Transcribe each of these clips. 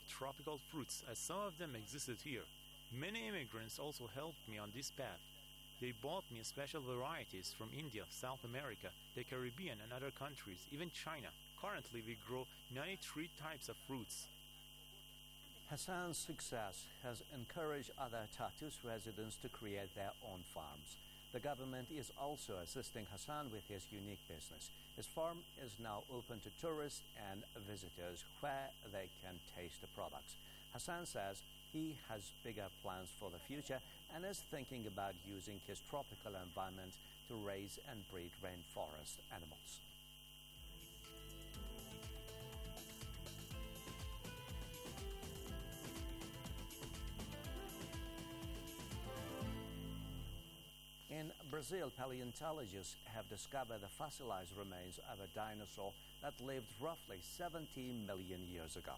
of tropical fruits, as some of them existed here. Many immigrants also helped me on this path. They bought me special varieties from India, South America, the Caribbean and other countries, even China. Currently we grow 93 types of fruits. Hassan's success has encouraged other Tartus residents to create their own farms. The government is also assisting Hassan with his unique business. His farm is now open to tourists and visitors where they can taste the products. Hassan says he has bigger plans for the future and is thinking about using his tropical environment to raise and breed rainforest animals. In Brazil, paleontologists have discovered the fossilized remains of a dinosaur that lived roughly 70 million years ago.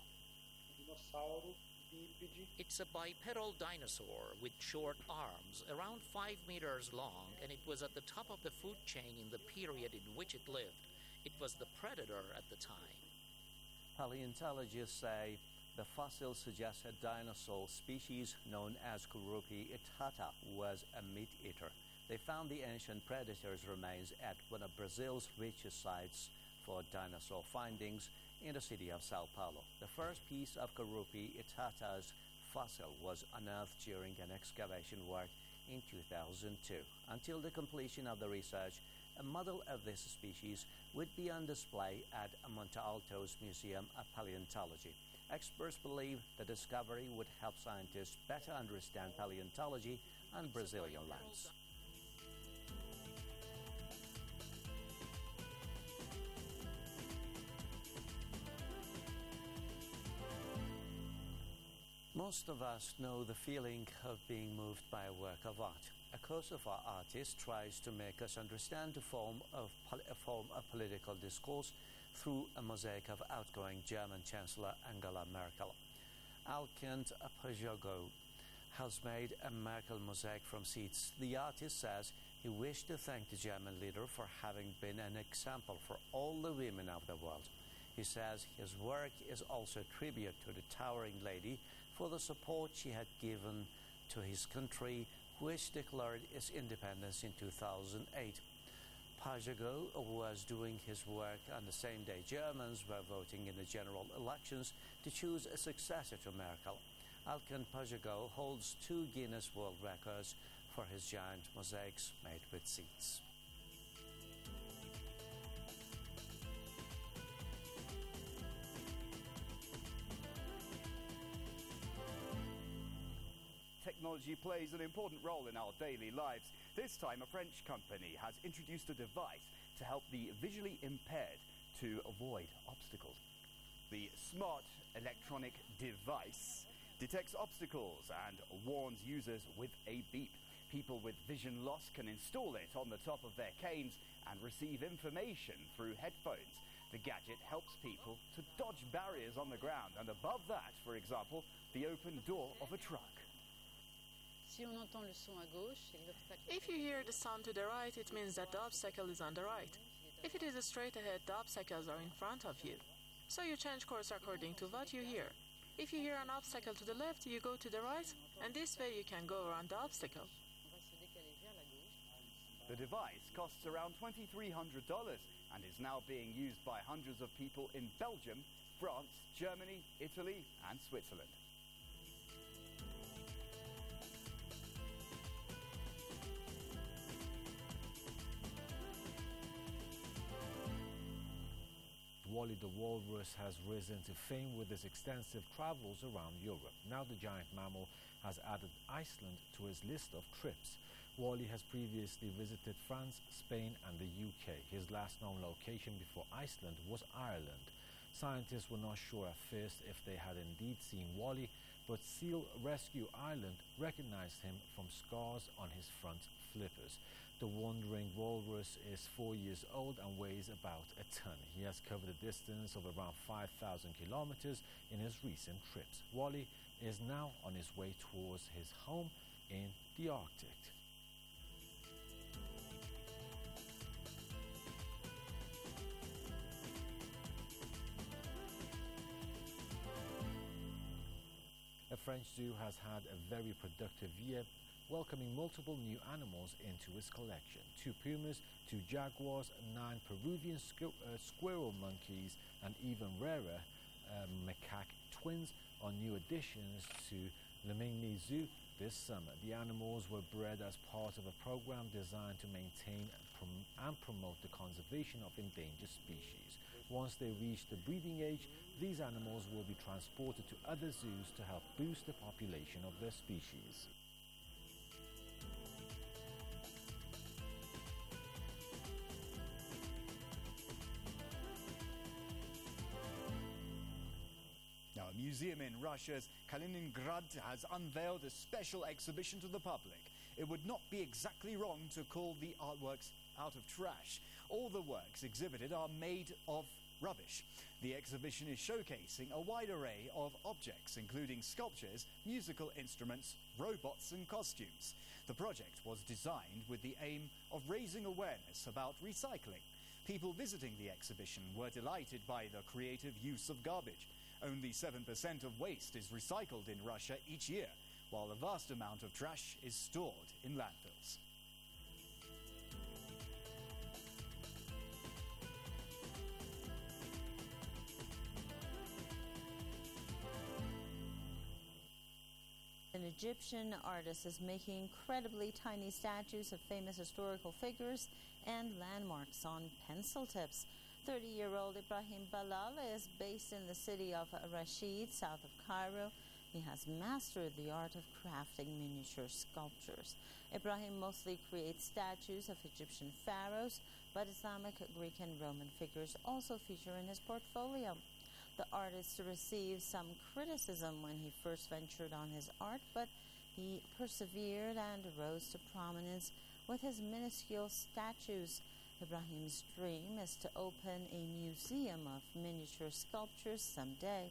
It's a bipedal dinosaur with short arms, around 5 meters long, and it was at the top of the food chain in the period in which it lived. It was the predator at the time. Paleontologists say the fossil suggests a dinosaur species known as Kurupi itata was a meat-eater. They found the ancient predator's remains at one of Brazil's richest sites for dinosaur findings in the city of Sao Paulo. The first piece of Kurupi itata's fossil was unearthed during an excavation work in 2002. Until the completion of the research, a model of this species would be on display at Monte Alto's Museum of Paleontology. Experts believe the discovery would help scientists better understand paleontology on Brazilian lands. Most of us know the feeling of being moved by a work of art. A Kosovo artist tries to make us understand a form of political discourse through a mosaic of outgoing German Chancellor Angela Merkel. Alkent Pajogo has made a Merkel mosaic from seeds. The artist says he wished to thank the German leader for having been an example for all the women of the world. He says his work is also a tribute to the towering lady for the support she had given to his country, which declared its independence in 2008. Pajago was doing his work on the same day Germans were voting in the general elections to choose a successor to Merkel. Alkan Pajago holds 2 Guinness World Records for his giant mosaics made with seeds. Technology plays an important role in our daily lives. This time, a French company has introduced a device to help the visually impaired to avoid obstacles. The smart electronic device detects obstacles and warns users with a beep. People with vision loss can install it on the top of their canes and receive information through headphones. The gadget helps people to dodge barriers on the ground and above that, for example, the open door of a truck. If you hear the sound to the right, it means that the obstacle is on the right. If it is straight ahead, the obstacles are in front of you. So you change course according to what you hear. If you hear an obstacle to the left, you go to the right, and this way you can go around the obstacle. The device costs around $2,300 and is now being used by hundreds of people in Belgium, France, Germany, Italy and Switzerland. Wally the walrus has risen to fame with his extensive travels around Europe. Now the giant mammal has added Iceland to his list of trips. Wally has previously visited France, Spain and the UK. His last known location before Iceland was Ireland. Scientists were not sure at first if they had indeed seen Wally, but Seal Rescue Ireland recognized him from scars on his front flippers. The wandering walrus is 4 years old and weighs about a ton. He has covered a distance of around 5,000 kilometers in his recent trips. Wally is now on his way towards his home in the Arctic. The French zoo has had a very productive year, welcoming multiple new animals into its collection. 2 pumas, 2 jaguars, 9 Peruvian squirrel monkeys, and even rarer macaque twins are new additions to Limingli Zoo this summer. The animals were bred as part of a program designed to maintain and promote the conservation of endangered species. Once they reach the breeding age, these animals will be transported to other zoos to help boost the population of their species. Now, a museum in Russia's Kaliningrad has unveiled a special exhibition to the public. It would not be exactly wrong to call the artworks out of trash. All the works exhibited are made of rubbish. The exhibition is showcasing a wide array of objects, including sculptures, musical instruments, robots and costumes. The project was designed with the aim of raising awareness about recycling. People visiting the exhibition were delighted by the creative use of garbage. Only 7% of waste is recycled in Russia each year, while a vast amount of trash is stored in landfills. An Egyptian artist is making incredibly tiny statues of famous historical figures and landmarks on pencil tips. 30-year-old Ibrahim Balal is based in the city of Rashid, south of Cairo. He has mastered the art of crafting miniature sculptures. Ibrahim mostly creates statues of Egyptian pharaohs, but Islamic, Greek, and Roman figures also feature in his portfolio. The artist received some criticism when he first ventured on his art, but he persevered and rose to prominence with his minuscule statues. Ibrahim's dream is to open a museum of miniature sculptures someday.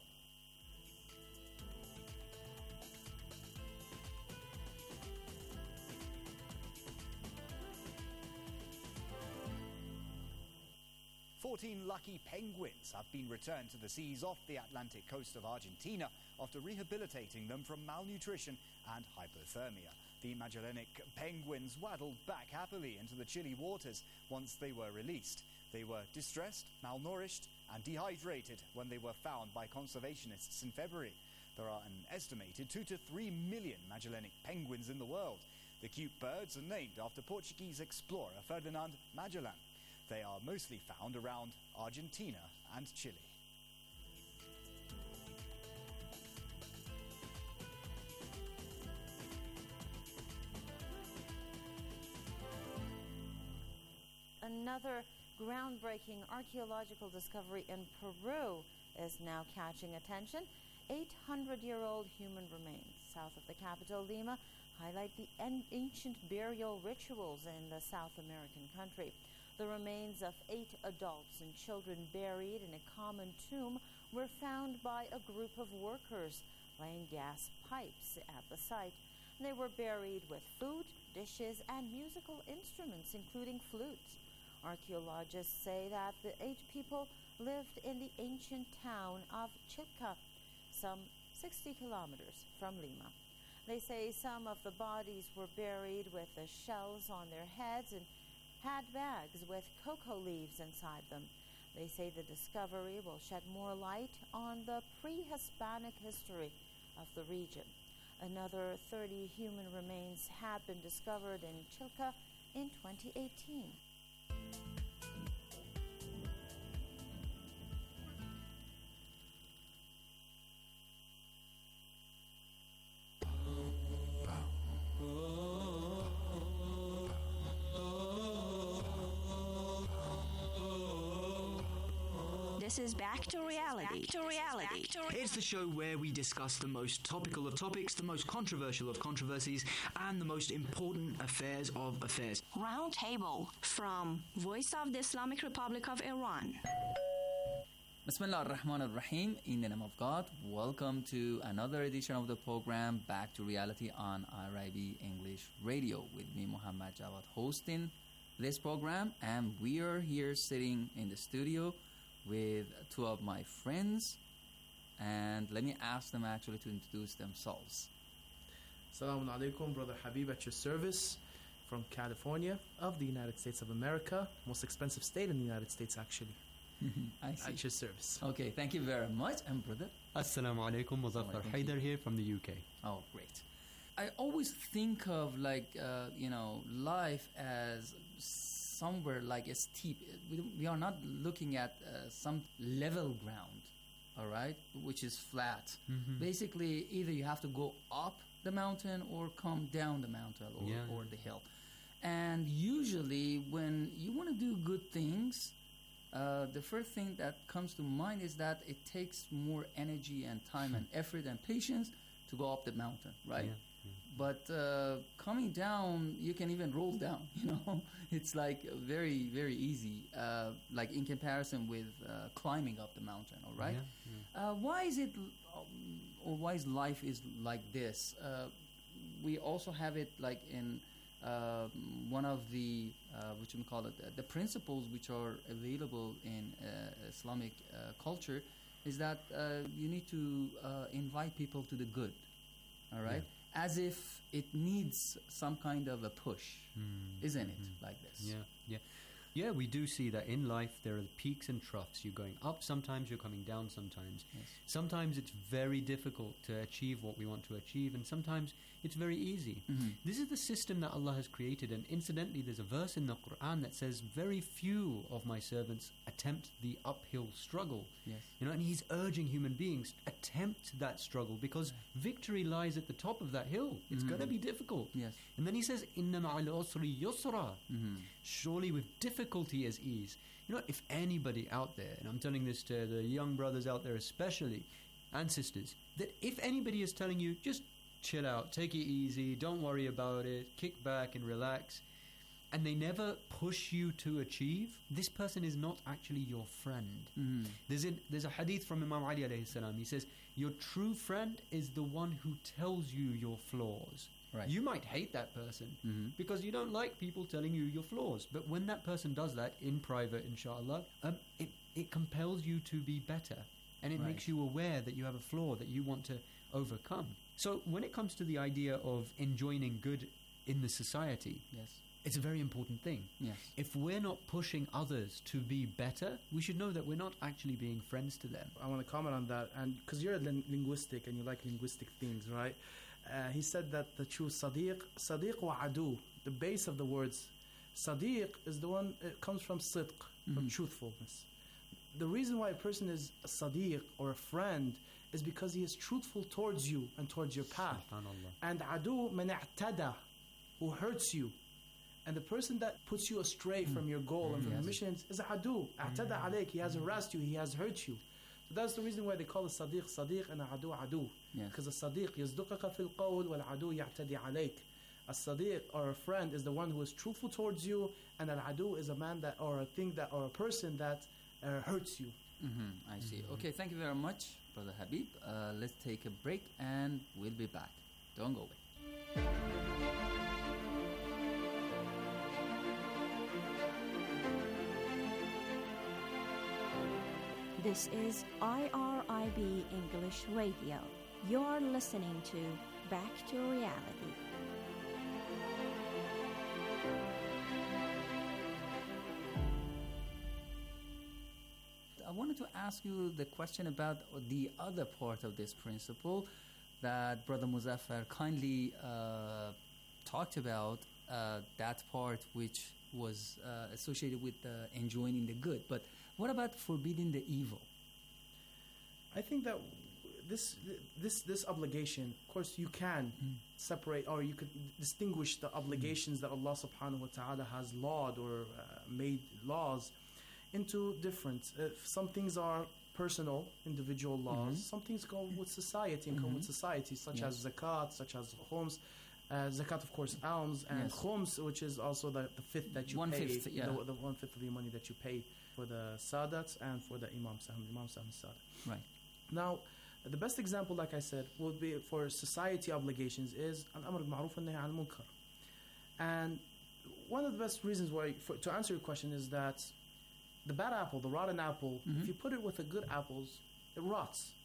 Lucky penguins have been returned to the seas off the Atlantic coast of Argentina after rehabilitating them from malnutrition and hypothermia. The Magellanic penguins waddled back happily into the chilly waters once they were released. They were distressed, malnourished, and dehydrated when they were found by conservationists in February. There are an estimated 2 to 3 million Magellanic penguins in the world. The cute birds are named after Portuguese explorer Ferdinand Magellan. They are mostly found around Argentina and Chile. Another groundbreaking archaeological discovery in Peru is now catching attention. 800-year-old human remains south of the capital, Lima, highlight the ancient burial rituals in the South American country. The remains of 8 adults and children buried in a common tomb were found by a group of workers laying gas pipes at the site. They were buried with food, dishes, and musical instruments, including flutes. Archaeologists say that the 8 people lived in the ancient town of Chilca, some 60 kilometers from Lima. They say some of the bodies were buried with the shells on their heads and had bags with cocoa leaves inside them. They say the discovery will shed more light on the pre-Hispanic history of the region. Another 30 human remains have been discovered in Chilca in 2018. This is Back to Reality. It's the show where we discuss the most topical of topics, the most controversial of controversies, and the most important affairs of affairs. Roundtable from Voice of the Islamic Republic of Iran. Bismillah ar-Rahman ar-Rahim. In the name of God, welcome to another edition of the program Back to Reality on RIB English Radio with me, Muhammad Jawad, hosting this program, and we are here sitting in the studio with 2 of my friends, and let me ask them actually to introduce themselves. Assalamu alaikum, Brother Habib at your service from California of the United States of America, most expensive state in the United States actually. I see. At your service. Okay, thank you very much. And brother? Assalamu alaikum, Muzaffar Haider here from the UK. Oh, great. I always think of life as somewhere like a steep. We are not looking at some level ground, all right, which is flat. Mm-hmm. Basically, either you have to go up the mountain or come down the mountain or the hill. And usually when you want to do good things, the first thing that comes to mind is that it takes more energy and time and effort and patience to go up the mountain, right? Yeah. But coming down, you can even roll down, It's like very, very easy, like in comparison with climbing up the mountain, all right? Why is it, or why is life is like this? We also have it like in one of the, the principles which are available in Islamic culture is that you need to invite people to the good, all right? Yeah. As if it needs some kind of a push, isn't it, like this? Yeah, we do see that in life there are peaks and troughs. You're going up sometimes, you're coming down sometimes. Yes. Sometimes it's very difficult to achieve what we want to achieve, and sometimes it's very easy. Mm-hmm. This is the system that Allah has created, and incidentally there's a verse in the Quran that says, very few of my servants attempt the uphill struggle. Yes. And He's urging human beings, attempt that struggle, because victory lies at the top of that hill. It's going to be difficult. Yes. And then He says, إِنَّ مَعَ الْعُسْرِ يُسْرًا. Surely with difficulty is ease. If anybody out there, and I'm telling this to the young brothers out there especially, and sisters, that if anybody is telling you, just chill out, take it easy, don't worry about it, kick back and relax, and they never push you to achieve, this person is not actually your friend. There's a hadith from Imam Ali alayhi salam. He says, your true friend is the one who tells you your flaws. Right. You might hate that person because you don't like people telling you your flaws. But when that person does that in private, inshallah, it compels you to be better. And it makes you aware that you have a flaw that you want to overcome. So when it comes to the idea of enjoining good in the society, it's a very important thing. Yes. If we're not pushing others to be better, we should know that we're not actually being friends to them. I want to comment on that, and because you're linguistic and you like linguistic things, right? He said that the true sadiq wa adu, the base of the words sadiq is the one, it comes from sidq, from truthfulness. The reason why a person is a sadiq or a friend is because he is truthful towards you and towards your path. And adu man i'tada, who hurts you. And the person that puts you astray from your goal and from your missions is adu. I'tada alayk, he has harassed you, he has hurt you. So that's the reason why they call a sadiq sadiq and a adu. Because a sadiq yazduqaka fil qawl wal adu ya'tadi alayk. A sadiq or a friend is the one who is truthful towards you, and an adu is a man that, or a thing that, or a person that hurts you. I see. Okay, thank you very much, Brother Habib. Let's take a break and we'll be back. Don't go away. This is IRIB English Radio. You're listening to Back to Reality. I wanted to ask you the question about the other part of this principle that Brother Muzaffar kindly talked about, that part which was associated with enjoining the good. But what about forbidding the evil? I think that this obligation, of course, you can separate, or you could distinguish the obligations that Allah subhanahu wa ta'ala has lawed or made laws into different. Some things are personal, individual laws. Some things go with society and come with society, such as zakat, such as khums. Zakat, of course, alms, and khums, which is also the fifth that you pay. The 1/5 of your money that you pay for the sadats and for the Imam Sahm Sadat. Right. Now, the best example, like I said, would be for society obligations is al-amr bil-ma'ruf wa nahy anil munkar. And one of the best reasons why, to answer your question, is that the bad apple, the rotten apple, if you put it with the good apples, it rots.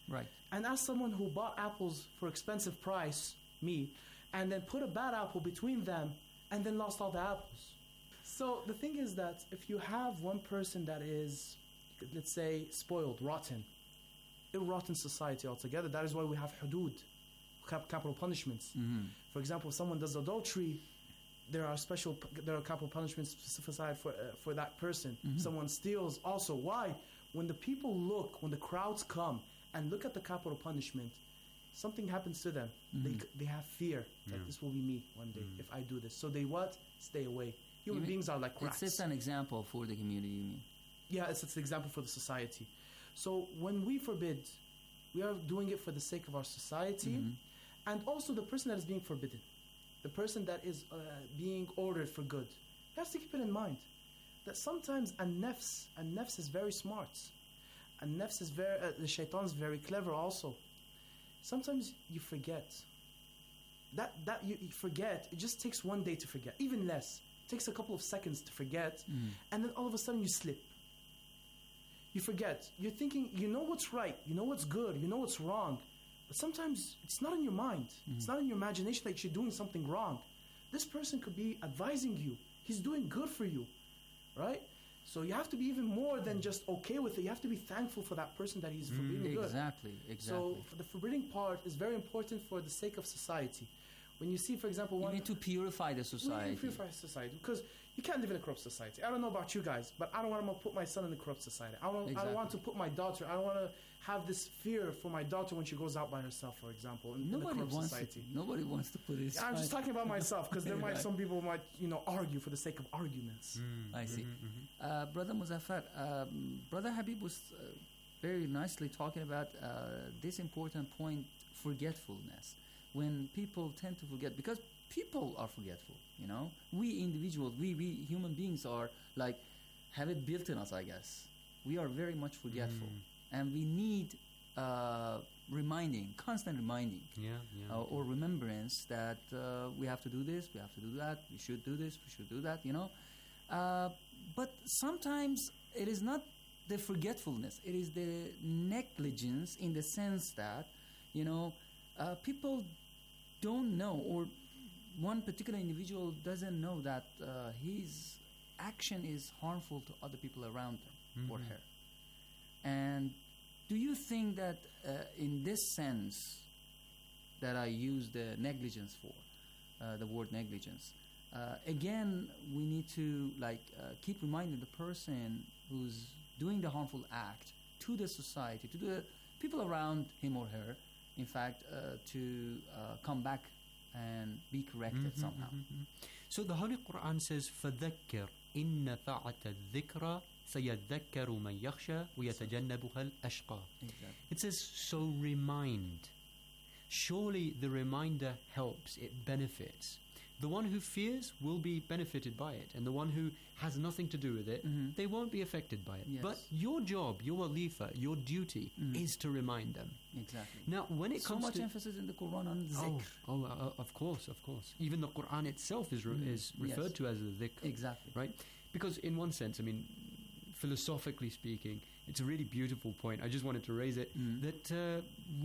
Right. And as someone who bought apples for expensive price, me, and then put a bad apple between them and then lost all the apples. So the thing is that if you have one person that is, let's say, spoiled, rotten, a rotten society altogether, that is why we have hudud, capital punishments. For example, if someone does adultery, there are capital punishments specified for that person. Someone steals also. Why? When the people look, when the crowds come and look at the capital punishment, something happens to them. They have fear that this will be me one day if I do this. So they what? Stay away. Human beings are like rats. It's an example for the community, you mean? Yeah, it's an example for the society. So when we forbid, we are doing it for the sake of our society and also the person that is being forbidden, the person that is being ordered for good. You have to keep it in mind that sometimes a nafs is very smart. A nafs is the shaitan is very clever also. Sometimes you forget. That you forget, it just takes one day to forget, even less. It takes a couple of seconds to forget, and then all of a sudden you slip. You forget. You're thinking, you know what's right, you know what's good, you know what's wrong, but sometimes it's not in your mind. It's not in your imagination that you're doing something wrong. This person could be advising you. He's doing good for you, right? So you have to be even more than just okay with it. You have to be thankful for that person that he's forbidding good. Exactly. So the forbidding part is very important for the sake of society. When you see, for example, you need to purify the society. We need to purify society because you can't live in a corrupt society. I don't know about you guys, but I don't want to put my son in a corrupt society. I don't want to put my daughter. I don't want to have this fear for my daughter when she goes out by herself, for example, in a corrupt society. Nobody wants to put it. I'm just talking about myself because some people might argue for the sake of arguments. I see. Brother Muzaffar, Brother Habib was very nicely talking about this important point, forgetfulness. When people tend to forget, because people are forgetful, we individuals, we human beings are like, have it built in us, I guess. We are very much forgetful, and we need constant reminding, or remembrance that we have to do this, we have to do that, we should do this, we should do that, but sometimes it is not the forgetfulness, it is the negligence, in the sense that, people don't know, or one particular individual doesn't know that his action is harmful to other people around him or her. And do you think that in this sense that I use the negligence for, the word negligence, again, we need to keep reminding the person who's doing the harmful act to the society, to the people around him or her, in fact, to come back and be corrected somehow. So the Holy Quran says, فَذَكِّرْ إِنَّ نَفَعَتِ الذِّكْرَ سَيَذَّكَّرُ مَنْ يَخْشَى وَيَتَجَنَّبُهَا الْأَشْقَى. It says, so remind. Surely the reminder helps, it benefits. The one who fears will be benefited by it, and the one who has nothing to do with it, they won't be affected by it. Yes. But your job, your walifa, your duty is to remind them. Exactly. Now, when it comes so much to emphasis in the Quran on dhikr. Of course. Even the Quran itself is referred to as the dhikr. Exactly. Right? Because in one sense, philosophically speaking, it's a really beautiful point. I just wanted to raise it, that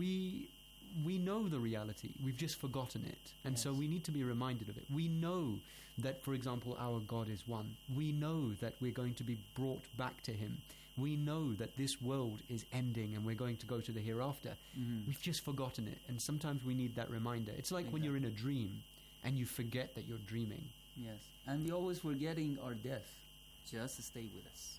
we know the reality, we've just forgotten it, and so we need to be reminded of it. We know that, for example, our God is one. We know that we're going to be brought back to Him. We know that this world is ending and we're going to go to the hereafter. We've just forgotten it, and sometimes we need that reminder. It's like when you're in a dream and you forget that you're dreaming. Yes, and we always forgetting our death. Just stay with us.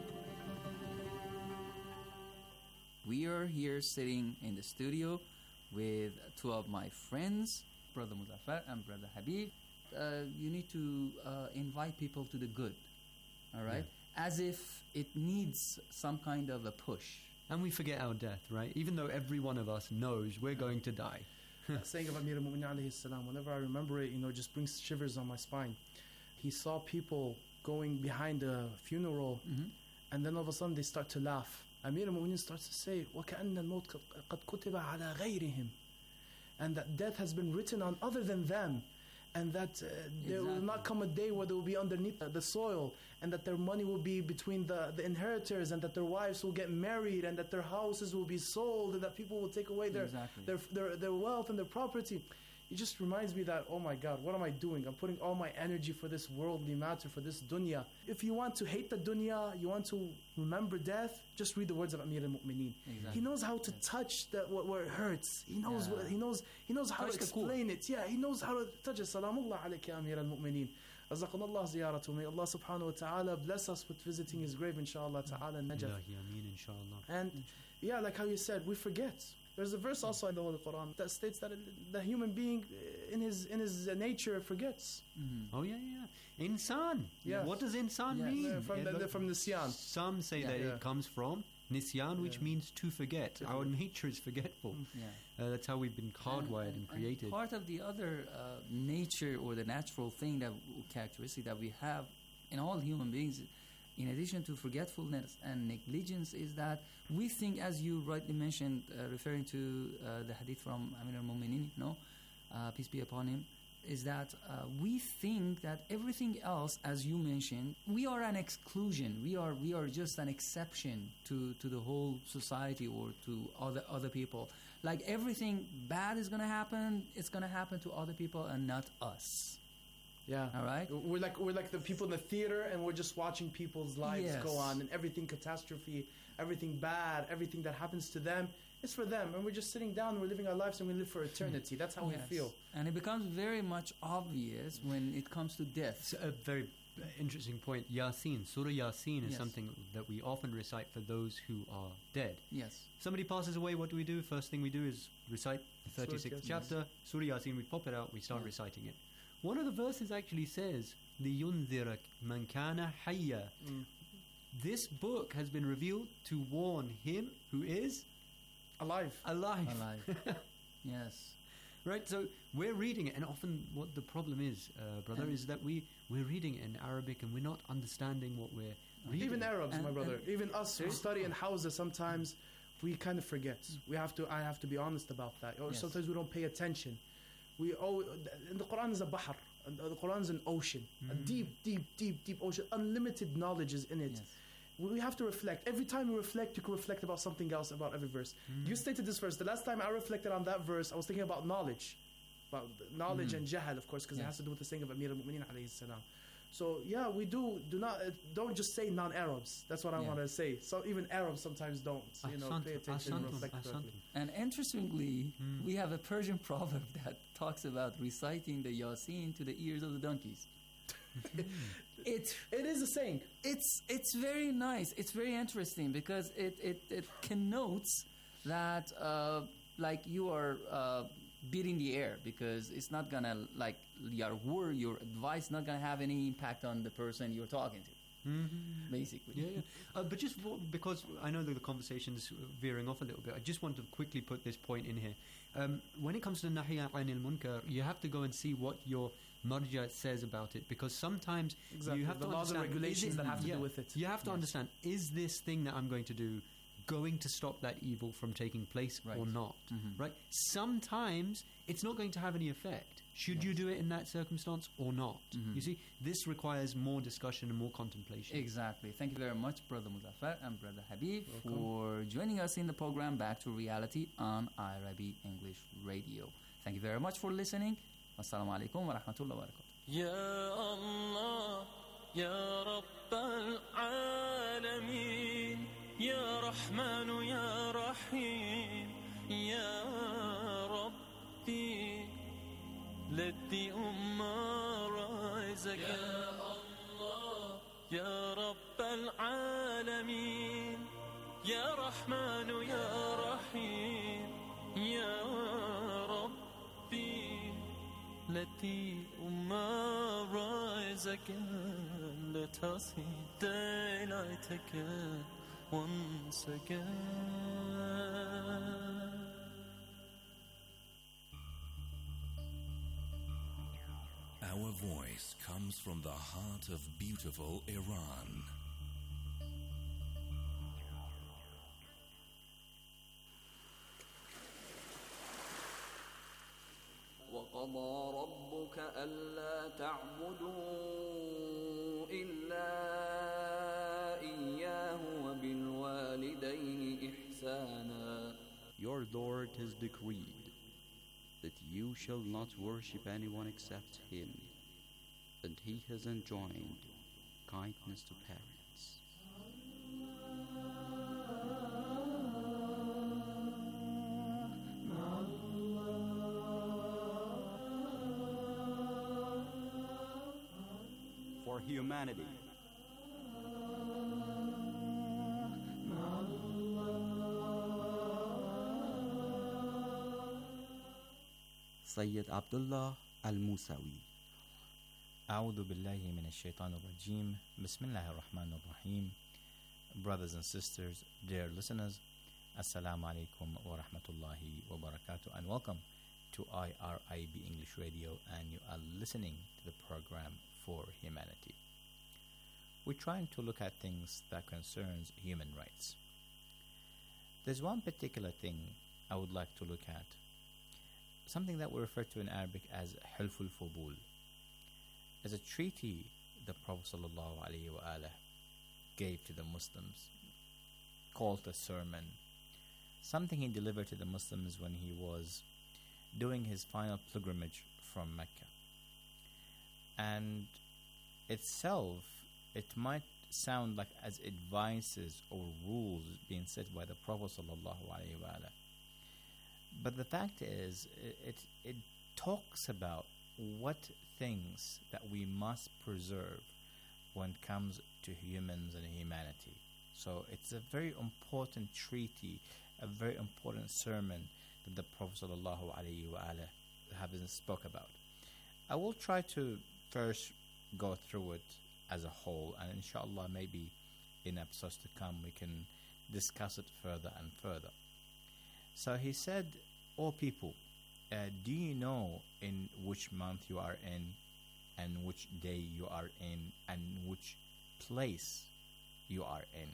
We are here sitting in the studio with two of my friends, Brother Muzaffar and Brother Habib. You need to invite people to the good, all right? Yeah. As if it needs some kind of a push. And we forget our death, right? Even though every one of us knows we're going to die. Saying of Amir al-Mu'minin alayhi salam, whenever I remember it, it just brings shivers on my spine. He saw people going behind a funeral, and then all of a sudden they start to laugh. Amir al-Mu'minin starts to say, وَكَأَنَّ الْمَوْتَ قَدْ كُتِبَ عَلَى غَيْرِهِم, and that death has been written on other than them, and that there will not come a day where they will be underneath the soil, and that their money will be between the inheritors, and that their wives will get married, and that their houses will be sold, and that people will take away their wealth and their property. It just reminds me that, oh my God, what am I doing? I'm putting all my energy for this worldly matter, for this dunya. If you want to hate the dunya, you want to remember death, just read the words of Amir al-Mu'mineen. He knows how to touch where it hurts. He knows he knows how to explain it. Yeah, he knows how to touch it. Salamullah alayka Amir al-Mu'mineen. Razaqanallah ziyaratu. May Allah subhanahu wa ta'ala bless us with visiting his grave, inshallah ta'ala, in Najaf. And yeah, like how you said, we forget. There's a verse also in the Holy Quran that states that the human being in his nature forgets. Oh yeah. Insan. Yeah. What does insan mean? From nisyan. Some say that it comes from nisyan, which means to forget. Our nature is forgetful. That's how we've been hardwired and created. And part of the other nature or the natural thing, characteristic that we have in all human beings, in addition to forgetfulness and negligence, is that we think, as you rightly mentioned, referring to the hadith from Amir al-Mu'mineen, peace be upon him, is that we think that everything else, as you mentioned, we are an exclusion. We are just an exception to the whole society or to other people. Like everything bad is going to happen, it's going to happen to other people and not us. Yeah. All right. We're like the people in the theater, and we're just watching people's lives go on, and everything catastrophe, everything bad, everything that happens to them is for them, and we're just sitting down, we're living our lives, and we live for eternity. That's how we feel. And it becomes very much obvious when it comes to death. It's a very interesting point. Yasin, Surah Yasin is something that we often recite for those who are dead. Yes. Somebody passes away, what do? First thing we do is recite the 36th chapter, Surah Yasin. We pop it out, we start reciting it. One of the verses actually says, لِيُنذِرَكْ مَنْ كَانَ حَيًّا. This book has been revealed to warn him who is alive. Yes. Right, so we're reading it, and often what the problem is, brother, is that we're reading it in Arabic and we're not understanding what we're reading. Even Arabs, my brother, even us who study in houses, sometimes we kind of forget. I have to be honest about that. Or sometimes we don't pay attention. And the Quran is a bahr. The Quran is an ocean, a deep ocean. Unlimited knowledge is in it. Yes. We have to reflect. Every time you reflect, you can reflect about something else about every verse. You stated this verse. The last time I reflected on that verse, I was thinking about knowledge and jahal, of course, because it has to do with the saying of Amir al-Mu'mineen alayhi salam. So yeah, we don't just say non-Arabs. That's what I want to say. So even Arabs sometimes don't, pay attention and reflect correctly. And interestingly, we have a Persian proverb that talks about reciting the Yasin to the ears of the donkeys. It is a saying. It's very nice. It's very interesting because it connotes that like you are beating the air, because it's not gonna, like, your word, your advice, not gonna have any impact on the person you're talking to. Basically. But just because I know that the conversation's veering off a little bit, I just want to quickly put this point in here. When it comes to Nahya anil munkar, you have to go and see what your marja says about it, because sometimes you have the to laws and regulations that have to do with it. You have to understand, is this thing that I'm going to do going to stop that evil from taking place or not? Right? Sometimes it's not going to have any effect. Should you do it in that circumstance or not? You see, this requires more discussion and more contemplation. Exactly. Thank you very much, Brother Muzaffar and Brother Habib, for joining us in the program Back to Reality on IRIB English Radio. Thank you very much for listening. Assalamu alaikum wa rahmatullahi wa barakatuh. Ya Allah, Ya Rabb al-Alameen, Ya Rahman, Ya Rahim, Ya Rabbi, let the Ummah rise again. Ya Allah, Ya Rabb al-Alameen, Ya Rahman, Ya Rahim, يا ربي التي ما rise again. Let us see daylight again, once again. Our voice comes from the heart of beautiful Iran. وقضى ربك ألا تعبدوا إلا إياه وبالوالدين إحسانا. Your Lord has decreed that you shall not worship anyone except Him, and He has enjoined kindness to parents. For humanity. Sayyid Abdullah Al-Musawi. أعوذ بالله من الشيطان الرجيم. بسم الله الرحمن الرحيم. Brothers and sisters, dear listeners, Assalamu alaikum wa rahmatullahi wa barakatuh, and welcome to IRIB English Radio, and you are listening to the program For Humanity. We're trying to look at things that concerns human rights. There's one particular thing I would like to look at, something that we refer to in Arabic as Hulful Fudul. As a treaty the Prophet ﷺ gave to the Muslims, called a sermon, something he delivered to the Muslims when he was doing his final pilgrimage from Mecca. And itself, it might sound like as advices or rules being set by the Prophet ﷺ. But the fact is, it talks about what things that we must preserve when it comes to humans and humanity. So it's a very important treaty, a very important sermon that the Prophet ﷺ spoke about. I will try to first go through it as a whole, and inshallah maybe in episodes to come we can discuss it further and further. So he said, O people, do you know in which month you are in, and which day you are in, and which place you are in?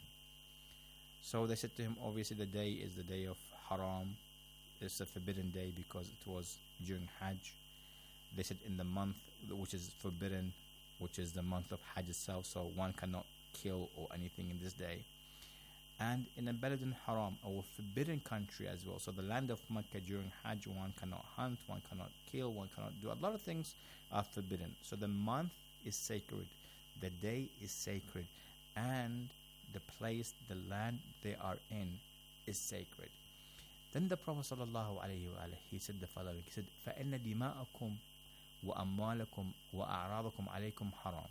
So they said to him, obviously the day is the day of Haram. It's a forbidden day because it was during Hajj. They said in the month which is forbidden, which is the month of Hajj itself, so one cannot kill or anything in this day. And in a Baladun Haram, or forbidden country as well. So the land of Mecca during Hajj, one cannot hunt, one cannot kill, one cannot do a lot of things are forbidden. So the month is sacred, the day is sacred, and the place, the land they are in is sacred. Then the Prophet ﷺ, he said the following. He said, فَإِنَّ دِمَاءَكُمْ وَأَمْوَالَكُمْ وَأَعْرَاضَكُمْ عَلَيْكُمْ حَرَامٌ.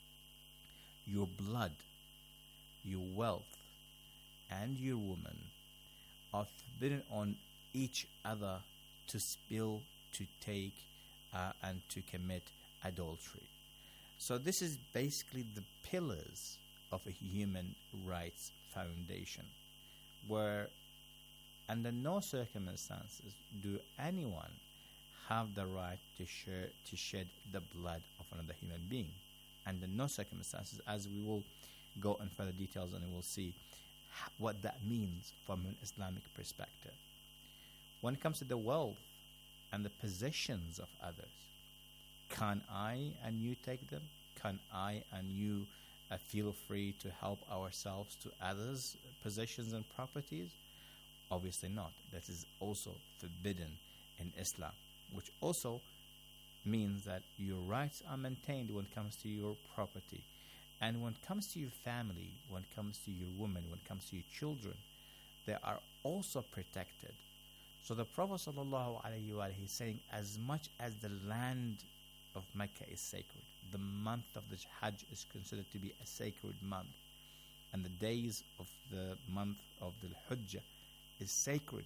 Your blood, your wealth, and your woman are forbidden on each other to spill, to take, and to commit adultery. So this is basically the pillars of a human rights foundation, where under no circumstances do anyone have the right to shed the blood of another human being. Under no circumstances, as we will go in further details and we will see what that means from an Islamic perspective. When it comes to the wealth and the possessions of others, can I and you take them? Can I and you feel free to help ourselves to others' possessions and properties? Obviously not. That is also forbidden in Islam, which also means that your rights are maintained when it comes to your property. And when it comes to your family, when it comes to your woman, when it comes to your children, they are also protected. So the Prophet ﷺ, he's saying, as much as the land of Mecca is sacred, the month of the Hajj is considered to be a sacred month, and the days of the month of the Hujjah is sacred.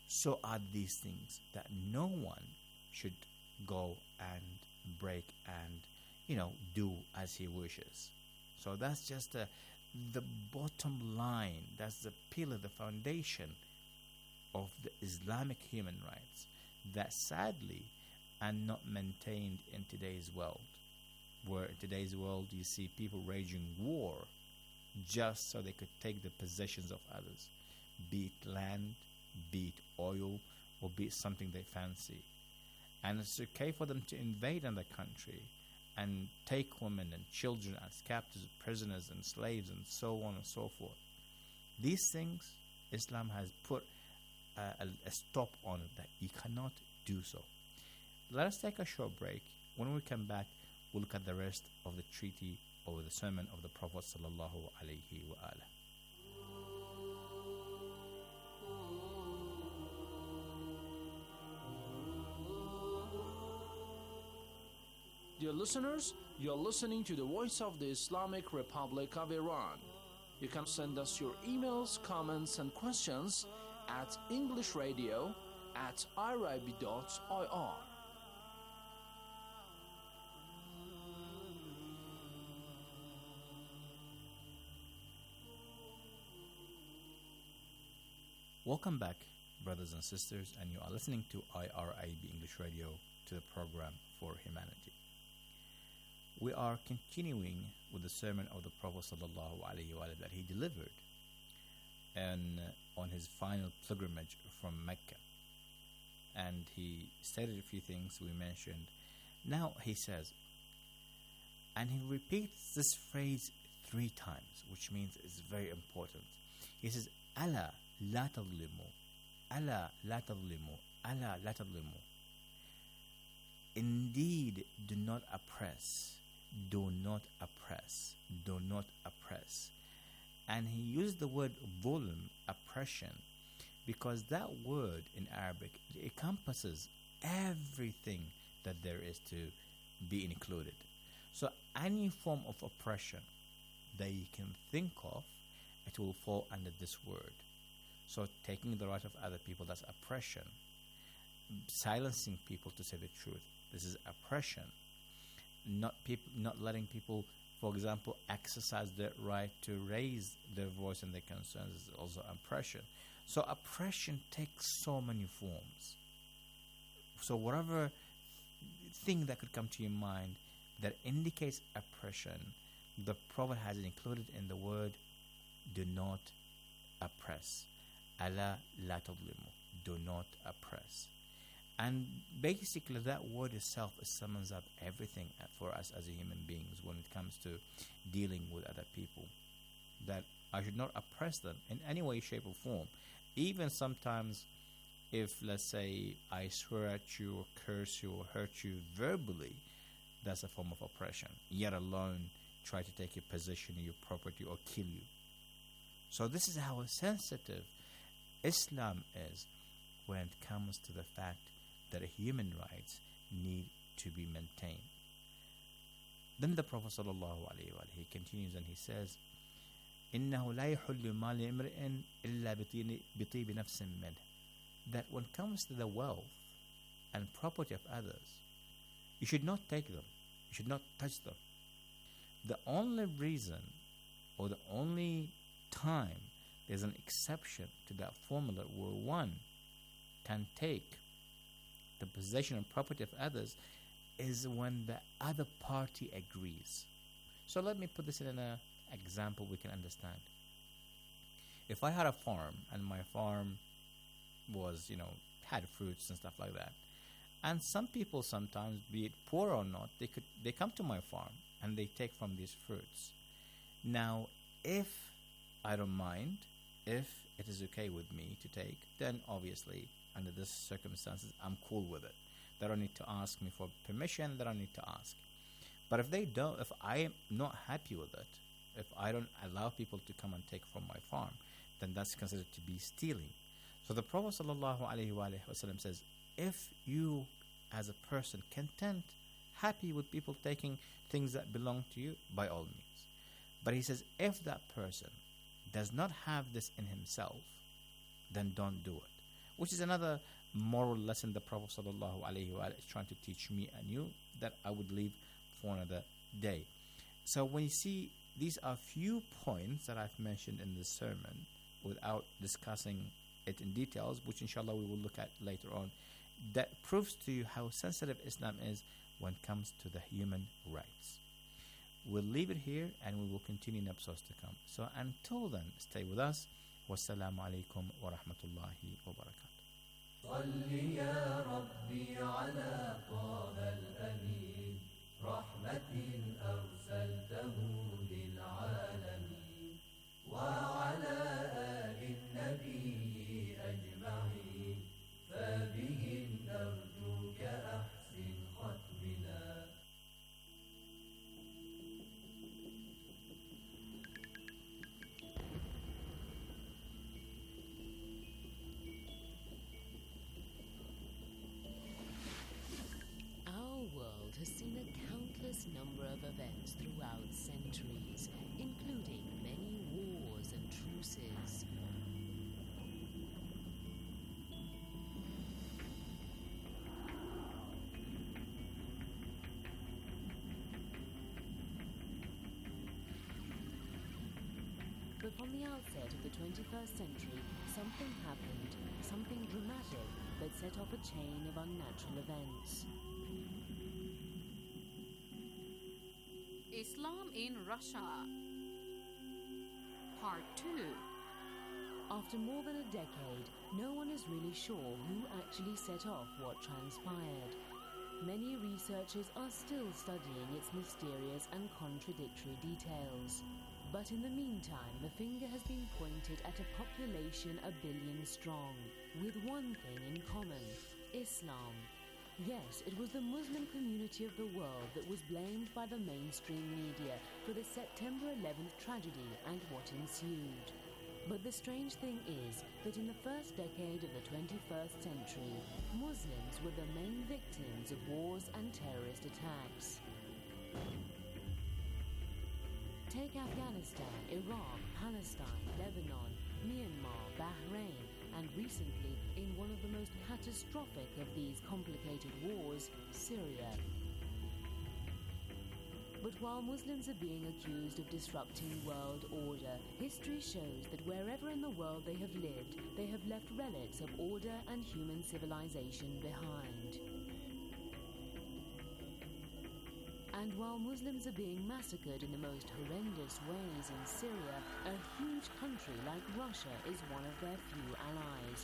so are these things, that no one should go and break and, do as he wishes. So that's just the bottom line. That's the pillar, the foundation of the Islamic human rights that sadly are not maintained in today's world. Where in today's world you see people waging war just so they could take the possessions of others, be it land, be it oil, or be it something they fancy. And it's okay for them to invade another country and take women and children as captives, prisoners and slaves, and so on and so forth. These things, Islam has put a stop on it, that you cannot do so. Let us take a short break. When we come back, we'll look at the rest of the treaty or the sermon of the Prophet sallallahu alaihi wasallam. Dear listeners, you're listening to the Voice of the Islamic Republic of Iran. You can send us your emails, comments, and questions at englishradio@irib.ir. Welcome back, brothers and sisters, and you are listening to IRIB English Radio, to the program for humanity. We are continuing with the sermon of the Prophet sallallahu alaihi wasallam that he delivered on his final pilgrimage from Mecca. And he stated a few things we mentioned. Now he says, and he repeats this phrase 3 times, which means it's very important. He says, Ala la tadlimu, Ala la tadlimu, Ala la tadlimu. Indeed, do not oppress. Do not oppress. Do not oppress. And he used the word zulm, oppression, because that word in Arabic, it encompasses everything that there is to be included. So any form of oppression that you can think of, it will fall under this word. So taking the right of other people, that's oppression. Silencing people to say the truth, this is oppression. Not letting people, for example, exercise their right to raise their voice and their concerns is also oppression. So oppression takes so many forms. So whatever thing that could come to your mind that indicates oppression, the Prophet has included in the word, do not oppress. Ala la tadlimu, do not oppress. And basically that word itself summons up everything for us as human beings when it comes to dealing with other people. That I should not oppress them in any way, shape or form. Even sometimes if, let's say, I swear at you or curse you or hurt you verbally, that's a form of oppression. Yet alone try to take your possession, your property, or kill you. So this is how sensitive Islam is when it comes to the fact that human rights need to be maintained. Then the Prophet sallallahu alaihi wasallam, he continues and he says, إنه لا يحل مال امرئ إلا بطيب نفس منه. That when it comes to the wealth and property of others, you should not take them. You should not touch them. The only reason or the only time there's an exception to that formula where one can take the possession and property of others is when the other party agrees. So let me put this in an example we can understand. If I had a farm and my farm was, had fruits and stuff like that, and some people sometimes, be it poor or not, they come to my farm and they take from these fruits. Now, if I don't mind, if it is okay with me to take, then obviously under these circumstances I'm cool with it. They don't need to ask me for permission, they don't need to ask. But if I am not happy with it, if I don't allow people to come and take from my farm, then that's considered to be stealing. So the Prophet ﷺ says, if you as a person content, happy with people taking things that belong to you, by all means. But he says, if that person does not have this in himself, then don't do it. which is another moral lesson the Prophet sallallahu alaihi wasallam is trying to teach me and you that I would leave for another day. So when you see, these are few points that I've mentioned in this sermon without discussing it in details, which inshallah we will look at later on, that proves to you how sensitive Islam is when it comes to the human rights. We'll leave it here and we will continue in episodes to come. So until then, stay with us. Wassalamu alaikum wa rahmatullahi wa barakatuh. صل يا ربي على طه الأمين رحمة أرسلته للعالمين وعلى آل النبي أجمعين فبهم نرجوك أحسن ختمنا. Has seen a countless number of events throughout centuries, including many wars and truces. But from the outset of the 21st century, something happened, something dramatic that set off a chain of unnatural events. Islam in Russia. Part 2. After more than a decade, no one is really sure who actually set off what transpired. Many researchers are still studying its mysterious and contradictory details. But in the meantime, the finger has been pointed at a population 1 billion strong, with one thing in common: Islam. Yes, it was the Muslim community of the world that was blamed by the mainstream media for the September 11th tragedy and what ensued. But the strange thing is that in the first decade of the 21st century, Muslims were the main victims of wars and terrorist attacks. Take Afghanistan, Iraq, Palestine, Lebanon, Myanmar, Bahrain, and recently, in one of the most catastrophic of these complicated wars, Syria. But while Muslims are being accused of disrupting world order, history shows that wherever in the world they have lived, they have left relics of order and human civilization behind. And while Muslims are being massacred in the most horrendous ways in Syria, a huge country like Russia is one of their few allies.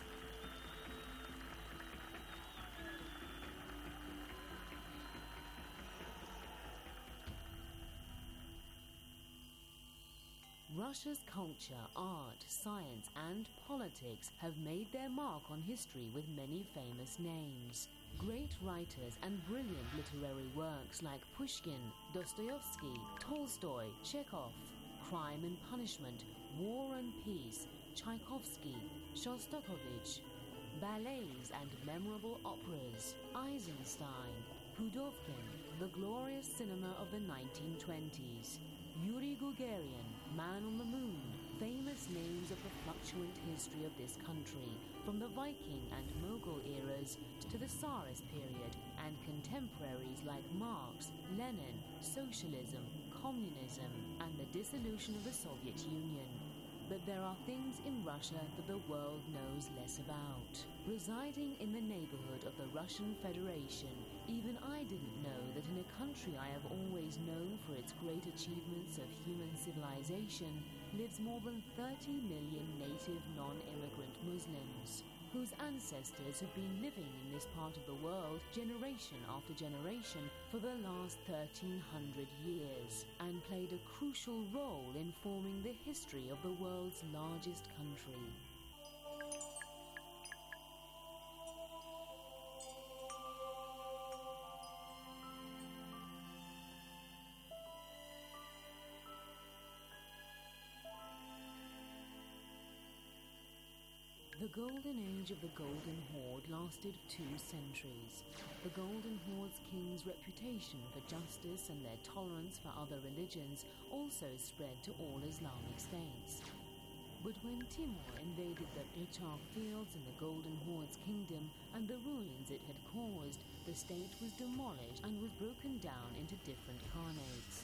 Russia's culture, art, science, and politics have made their mark on history with many famous names. Great writers and brilliant literary works like Pushkin, Dostoevsky, Tolstoy, Chekhov, Crime and Punishment, War and Peace, Tchaikovsky, Shostakovich, ballets and memorable operas, Eisenstein, Pudovkin, the glorious cinema of the 1920s, Yuri Gagarin, Man on the Moon, famous names of the fluctuant history of this country, from the Viking and Mughal eras to the Tsarist period, and contemporaries like Marx, Lenin, socialism, communism, and the dissolution of the Soviet Union. But there are things in Russia that the world knows less about. Residing in the neighborhood of the Russian Federation, even I didn't know that in a country I have always known for its great achievements of human civilization lives more than 30 million native non-immigrant Muslims, whose ancestors have been living in this part of the world generation after generation for the last 1,300 years, and played a crucial role in forming the history of the world's largest country. The Golden Age of the Golden Horde lasted 2 centuries. The Golden Horde's king's reputation for justice and their tolerance for other religions also spread to all Islamic states. But when Timur invaded the Qipchak fields in the Golden Horde's kingdom and the ruins it had caused, the state was demolished and was broken down into different khanates.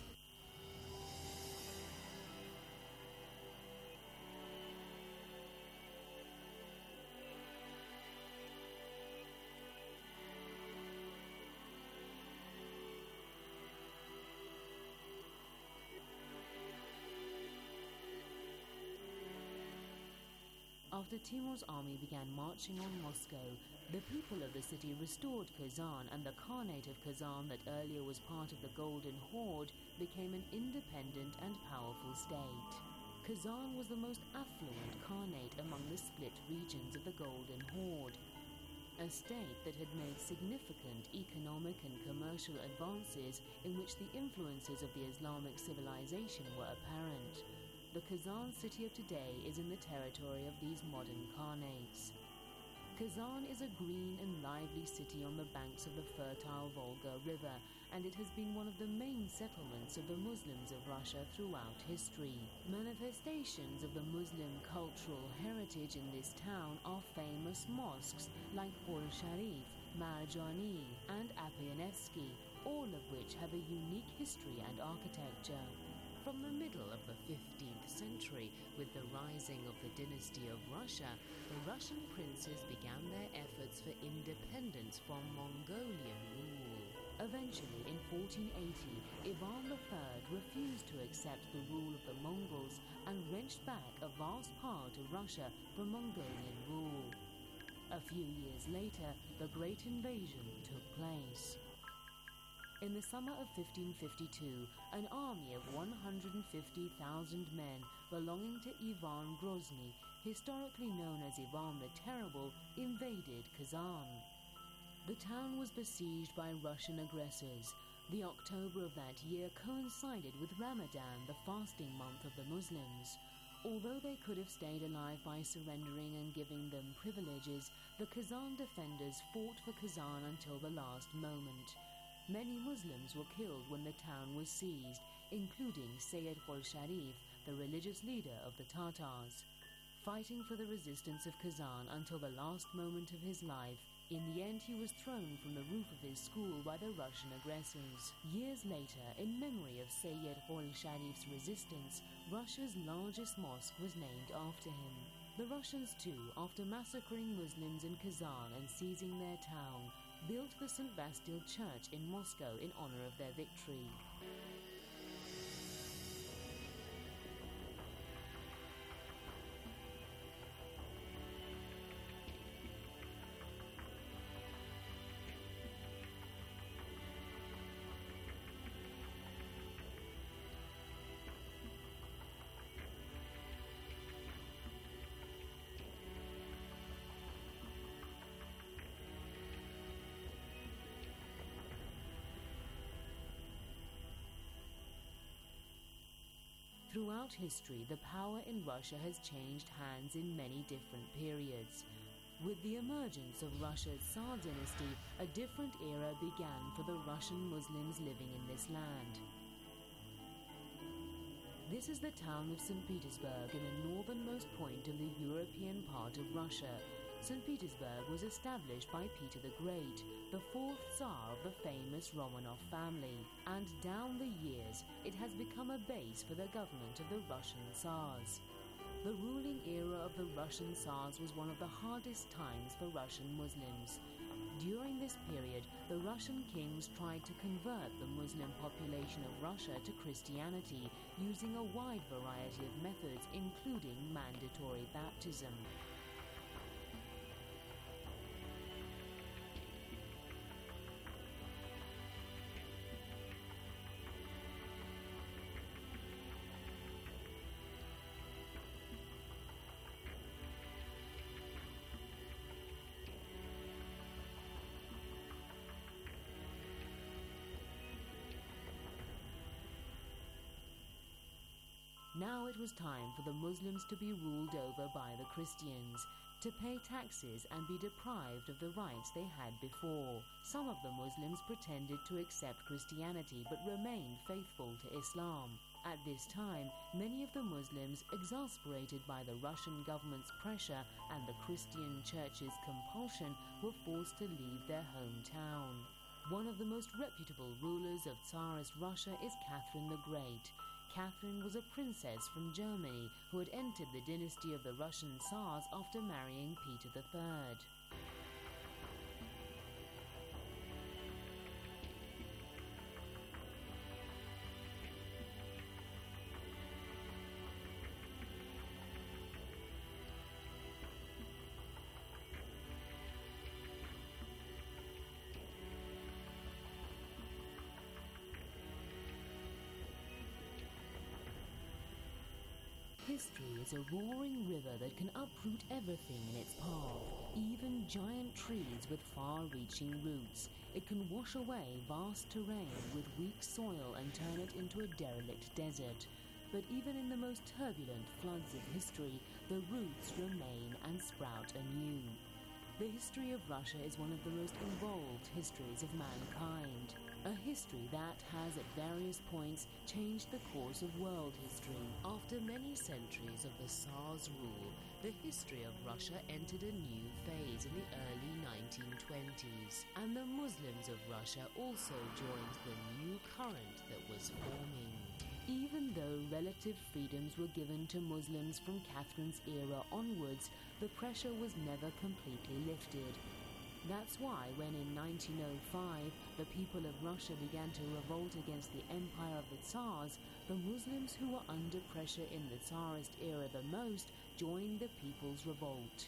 After Timur's army began marching on Moscow, the people of the city restored Kazan, and the Khanate of Kazan that earlier was part of the Golden Horde became an independent and powerful state. Kazan was the most affluent Khanate among the split regions of the Golden Horde, a state that had made significant economic and commercial advances in which the influences of the Islamic civilization were apparent. The Kazan city of today is in the territory of these modern Khanates. Kazan is a green and lively city on the banks of the fertile Volga River, and it has been one of the main settlements of the Muslims of Russia throughout history. Manifestations of the Muslim cultural heritage in this town are famous mosques like Khor Sharif, Marjani, and Apianevsky, all of which have a unique history and architecture. From the middle of the 15th century, with the rising of the dynasty of Russia, the Russian princes began their efforts for independence from Mongolian rule. Eventually, in 1480, Ivan III refused to accept the rule of the Mongols and wrenched back a vast part of Russia from Mongolian rule. A few years later, the Great Invasion took place. In the summer of 1552, an army of 150,000 men belonging to Ivan Grozny, historically known as Ivan the Terrible, invaded Kazan. The town was besieged by Russian aggressors. The October of that year coincided with Ramadan, the fasting month of the Muslims. Although they could have stayed alive by surrendering and giving them privileges, the Kazan defenders fought for Kazan until the last moment. Many Muslims were killed when the town was seized, including Sayyid Khor Sharif, the religious leader of the Tatars. Fighting for the resistance of Kazan until the last moment of his life, in the end he was thrown from the roof of his school by the Russian aggressors. Years later, in memory of Sayyid Khor Sharif's resistance, Russia's largest mosque was named after him. The Russians too, after massacring Muslims in Kazan and seizing their town, built the St. Vastil Church in Moscow in honor of their victory. Throughout history, the power in Russia has changed hands in many different periods. With the emergence of Russia's Tsar dynasty, a different era began for the Russian Muslims living in this land. This is the town of St. Petersburg in the northernmost point of the European part of Russia. St. Petersburg was established by Peter the Great, the fourth Tsar of the famous Romanov family, and down the years it has become a base for the government of the Russian Tsars. The ruling era of the Russian Tsars was one of the hardest times for Russian Muslims. During this period, the Russian kings tried to convert the Muslim population of Russia to Christianity using a wide variety of methods, including mandatory baptism. Now it was time for the Muslims to be ruled over by the Christians. to pay taxes and be deprived of the rights they had before. Some of the Muslims pretended to accept Christianity but remained faithful to Islam. At this time, many of the Muslims, exasperated by the Russian government's pressure and the Christian church's compulsion, were forced to leave their hometown. One of the most reputable rulers of Tsarist Russia is Catherine the Great. Catherine was a princess from Germany who had entered the dynasty of the Russian Tsars after marrying Peter III. History is a roaring river that can uproot everything in its path, even giant trees with far-reaching roots. It can wash away vast terrain with weak soil and turn it into a derelict desert. But even in the most turbulent floods of history, the roots remain and sprout anew. The history of Russia is one of the most involved histories of mankind. A history that has at various points changed the course of world history. After many centuries of the Tsar's rule, the history of Russia entered a new phase in the early 1920s, and the Muslims of Russia also joined the new current that was forming. Even though relative freedoms were given to Muslims from Catherine's era onwards, the pressure was never completely lifted. That's why when in 1905 the people of Russia began to revolt against the empire of the Tsars, the Muslims who were under pressure in the Tsarist era the most joined the People's Revolt.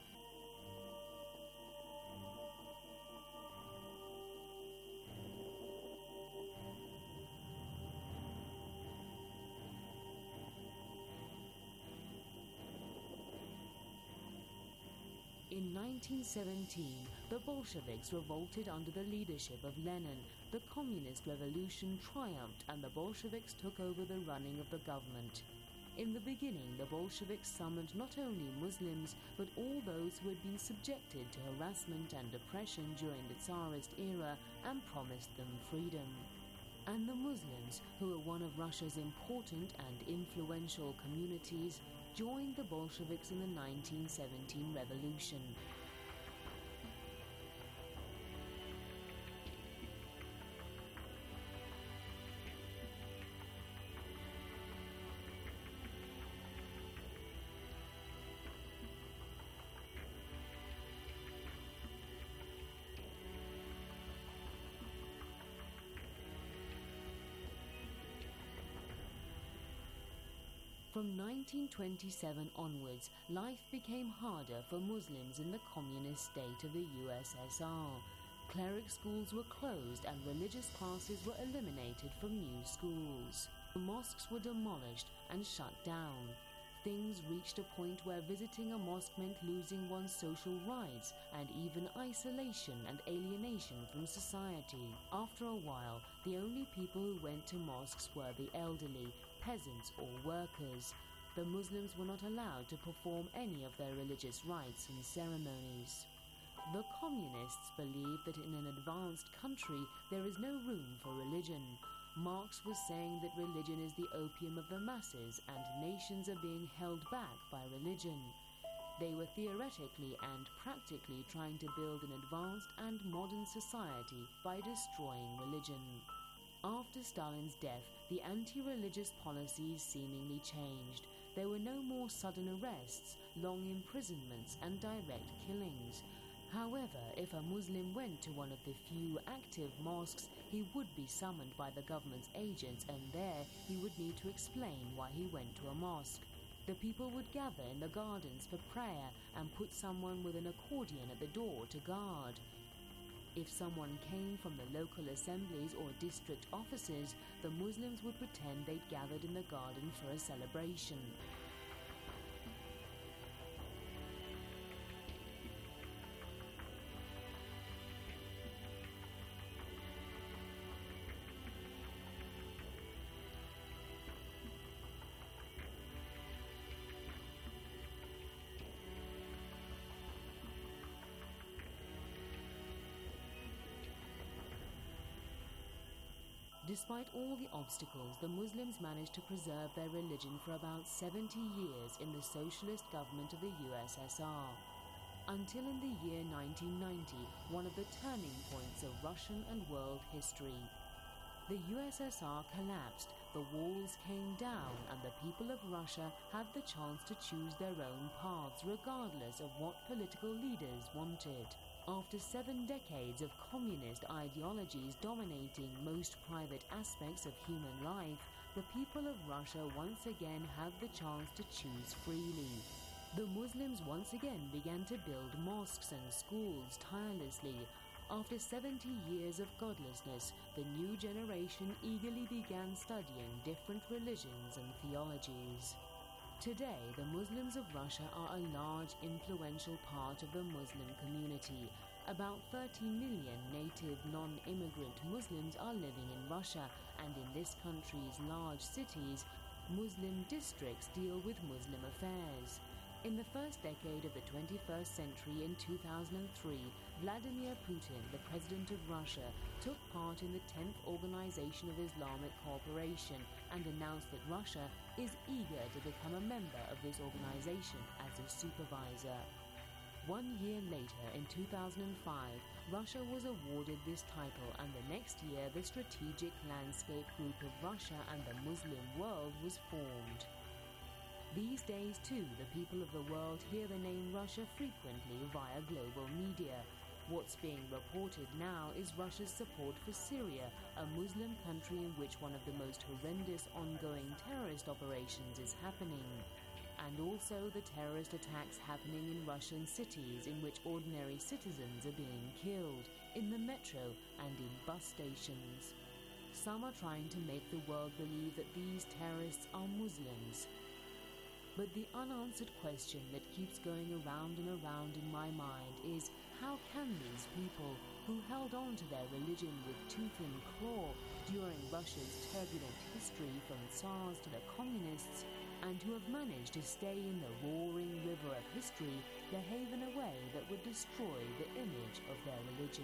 In 1917, the Bolsheviks revolted under the leadership of Lenin. The communist revolution triumphed and the Bolsheviks took over the running of the government. In the beginning, the Bolsheviks summoned not only Muslims, but all those who had been subjected to harassment and oppression during the Tsarist era and promised them freedom. And the Muslims, who were one of Russia's important and influential communities, joined the Bolsheviks in the 1917 revolution. From 1927 onwards, life became harder for Muslims in the communist state of the USSR. Cleric schools were closed and religious classes were eliminated from new schools. The mosques were demolished and shut down. Things reached a point where visiting a mosque meant losing one's social rights and even isolation and alienation from society. After a while, the only people who went to mosques were the elderly, peasants or workers. The Muslims were not allowed to perform any of their religious rites and ceremonies. The communists believed that in an advanced country there is no room for religion. Marx was saying that religion is the opium of the masses and nations are being held back by religion. They were theoretically and practically trying to build an advanced and modern society by destroying religion. After Stalin's death, the anti-religious policies seemingly changed. There were no more sudden arrests, long imprisonments, and direct killings. However, if a Muslim went to one of the few active mosques, he would be summoned by the government's agents, and there he would need to explain why he went to a mosque. The people would gather in the gardens for prayer and put someone with an accordion at the door to guard. If someone came from the local assemblies or district offices, the Muslims would pretend they'd gathered in the garden for a celebration. Despite all the obstacles, the Muslims managed to preserve their religion for about 70 years in the socialist government of the USSR. Until in the year 1990, one of the turning points of Russian and world history. The USSR collapsed, the walls came down, and the people of Russia had the chance to choose their own paths regardless of what political leaders wanted. After 7 decades of communist ideologies dominating most private aspects of human life, the people of Russia once again had the chance to choose freely. The Muslims once again began to build mosques and schools tirelessly. After 70 years of godlessness, the new generation eagerly began studying different religions and theologies. Today, the Muslims of Russia are a large, influential part of the Muslim community. About 30 million native non-immigrant Muslims are living in Russia, and in this country's large cities, Muslim districts deal with Muslim affairs. In the first decade of the 21st century in 2003, Vladimir Putin, the president of Russia, took part in the 10th Organization of Islamic Cooperation and announced that Russia is eager to become a member of this organization as a supervisor. 1 year later, in 2005, Russia was awarded this title, and the next year the Strategic Landscape Group of Russia and the Muslim world was formed. These days, too, the people of the world hear the name Russia frequently via global media. What's being reported now is Russia's support for Syria, a Muslim country in which one of the most horrendous ongoing terrorist operations is happening. And also the terrorist attacks happening in Russian cities in which ordinary citizens are being killed, in the metro and in bus stations. Some are trying to make the world believe that these terrorists are Muslims. But the unanswered question that keeps going around and around in my mind is, how can these people, who held on to their religion with tooth and claw during Russia's turbulent history from Tsars to the communists, and who have managed to stay in the roaring river of history, behave in a way that would destroy the image of their religion?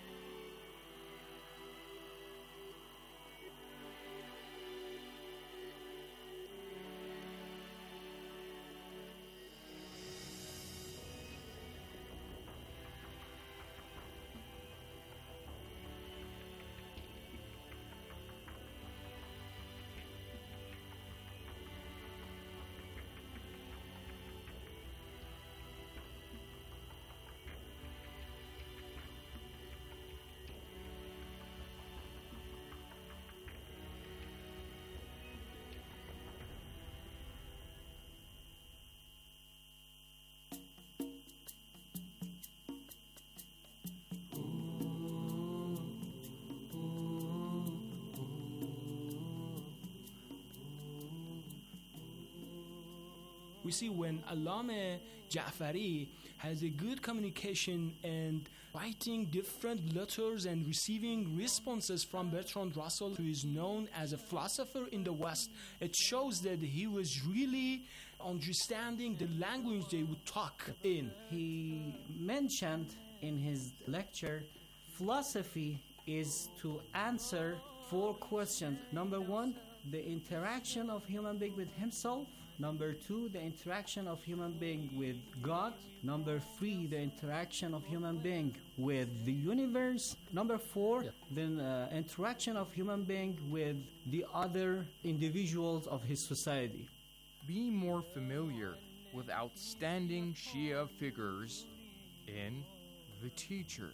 We see when Allama Ja'fari has a good communication and writing different letters and receiving responses from Bertrand Russell, who is known as a philosopher in the West, it shows that he was really understanding the language they would talk in. He mentioned in his lecture, philosophy is to answer 4 questions. Number 1, the interaction of human being with himself. Number 2, the interaction of human being with God. Number 3, the interaction of human being with the universe. Number 4, the interaction of human being with the other individuals of his society. Be more familiar with outstanding Shia figures in The Teacher.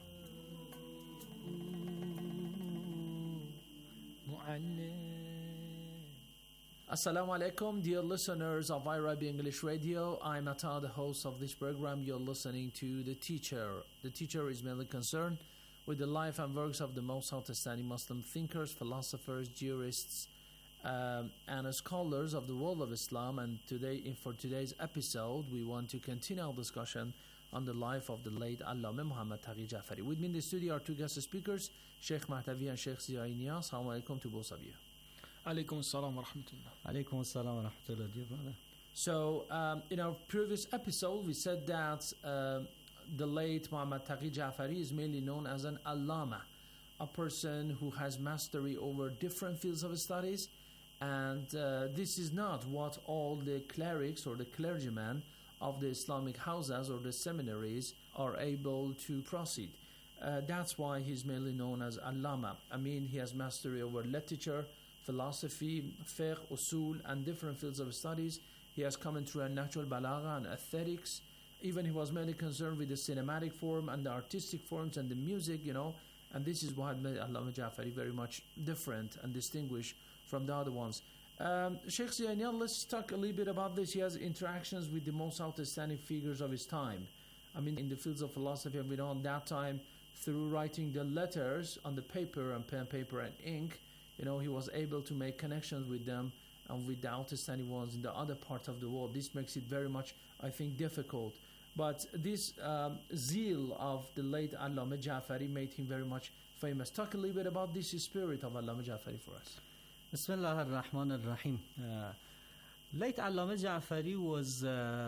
Assalamu alaikum, dear listeners of IRIB English Radio. I'm Atta, the host of this program. You're listening to The Teacher. The Teacher is mainly concerned with the life and works of the most outstanding Muslim thinkers, philosophers, jurists, and scholars of the world of Islam. And for today's episode, we want to continue our discussion on the life of the late Allama Muhammad Taqi Ja'fari. With me in the studio are 2 guest speakers, Sheikh Mahtavi and Sheikh Ziyai Niyaz. Assalamu alaikum to both of you. Alaikum assalam wa rahmatullah. Alaikum assalam wa rahmatullah, dear brother. So, in our previous episode, we said that the late Muhammad Taqi Ja'fari is mainly known as an Allama. a person who has mastery over different fields of studies, and this is not what all the clerics or the clergymen of the Islamic houses or the seminaries are able to proceed. That's why he's mainly known as Allama. I mean, he has mastery over literature, philosophy, fiqh, usul, and different fields of studies. He has commentary on natural balagha and aesthetics. Even he was mainly concerned with the cinematic form and the artistic forms and the music, and this is what made Allama Ja'fari very much different and distinguished from the other ones. Sheikh Ziyainian, let's talk a little bit about this. He has interactions with the most outstanding figures of his time. I mean, in the fields of philosophy, and we know at that time, through writing the letters on the paper and pen, paper and ink, he was able to make connections with them and with the outstanding ones in the other part of the world. This makes it very much, I think, difficult. But this zeal of the late Allama Ja'fari made him very much famous. Talk a little bit about this spirit of Allama Ja'fari for us. Bismillah ar-Rahman ar-Rahim. Late Allama Ja'fari was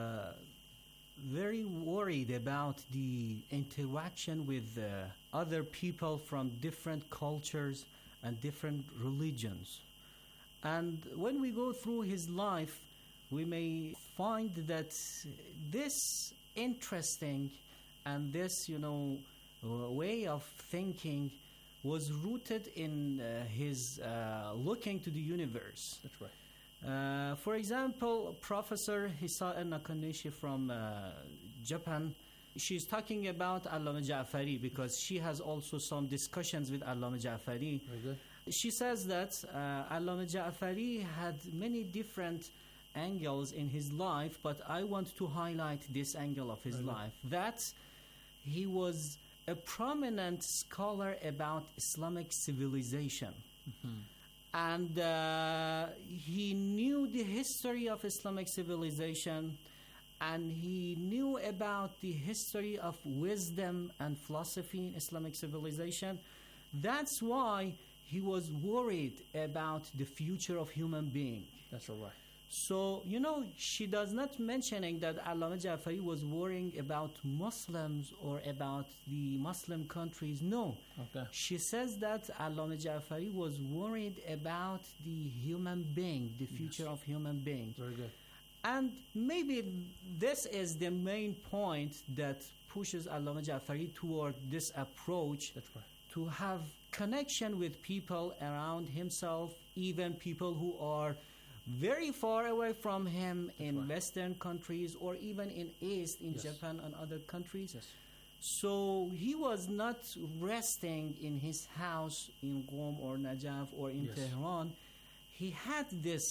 very worried about the interaction with other people from different cultures and different religions. And when we go through his life, we may find that this interesting and this, way of thinking was rooted in his looking to the universe. That's right. For example, Professor Hisao Nakanishi from Japan, she's talking about Allama Ja'fari because she has also some discussions with Allama Ja'fari. Very good. She says that Allama Ja'fari had many different angles in his life, but I want to highlight this angle of his life, that he was a prominent scholar about Islamic civilization. Mm-hmm. And he knew the history of Islamic civilization, and he knew about the history of wisdom and philosophy in Islamic civilization. That's why he was worried about the future of human being. That's all right. So, she does not mentioning that Allama Ja'fari was worrying about Muslims or about the Muslim countries. No. Okay. She says that Allama Ja'fari was worried about the human being, the future of human being. Very good. And maybe this is the main point that pushes Allama Ja'fari toward this approach. That's right. To have connection with people around himself, even people who are very far away from him in Western countries or even in East, in Japan and other countries. Yes. So he was not resting in his house in Qom or Najaf or in Tehran. He had this,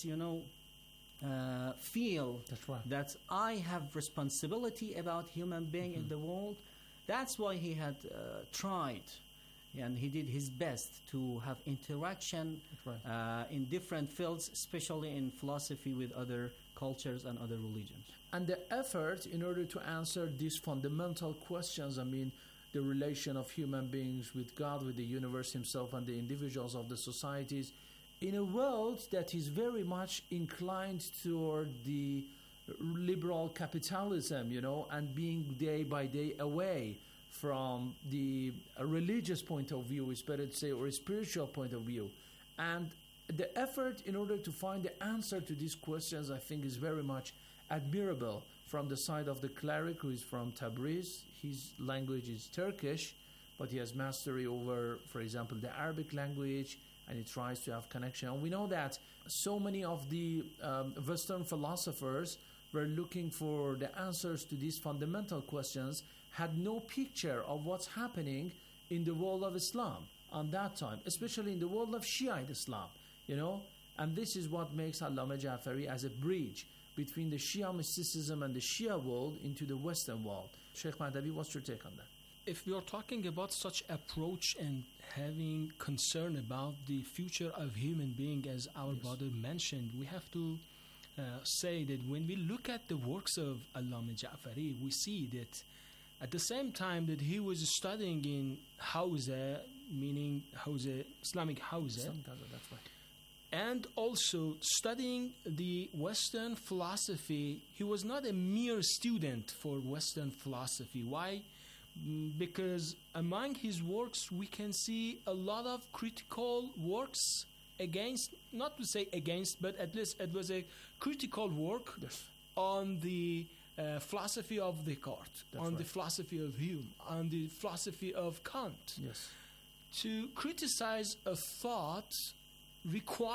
feel that I have responsibility about human being in the world. That's why he had tried. And he did his best to have interaction in different fields, especially in philosophy with other cultures and other religions. And the effort in order to answer these fundamental questions, I mean, the relation of human beings with God, with the universe himself, and the individuals of the societies, in a world that is very much inclined toward the liberal capitalism, and being day by day away from the religious point of view, it's better to say, or a spiritual point of view. And the effort in order to find the answer to these questions, I think, is very much admirable from the side of the cleric who is from Tabriz. His language is Turkish, but he has mastery over, for example, the Arabic language, and he tries to have connection. And we know that so many of the Western philosophers were looking for the answers to these fundamental questions, had no picture of what's happening in the world of Islam on that time, especially in the world of Shiite Islam, and this is what makes Allama Ja'fari as a bridge between the Shia mysticism and the Shia world into the Western world. Sheikh Mahdavi, what's your take on that? If we are talking about such approach and having concern about the future of human being, as our brother mentioned, we have to say that when we look at the works of Allama Ja'fari, we see that at the same time that he was studying in Hawza, meaning Hawza, Islamic Hawza, that's right, and also studying the Western philosophy, he was not a mere student for Western philosophy. Why? because among his works we can see a lot of critical works against, not to say against, but at least it was a critical work on the philosophy of Descartes, the philosophy of Hume, on the philosophy of Kant. Yes. To criticize a thought requires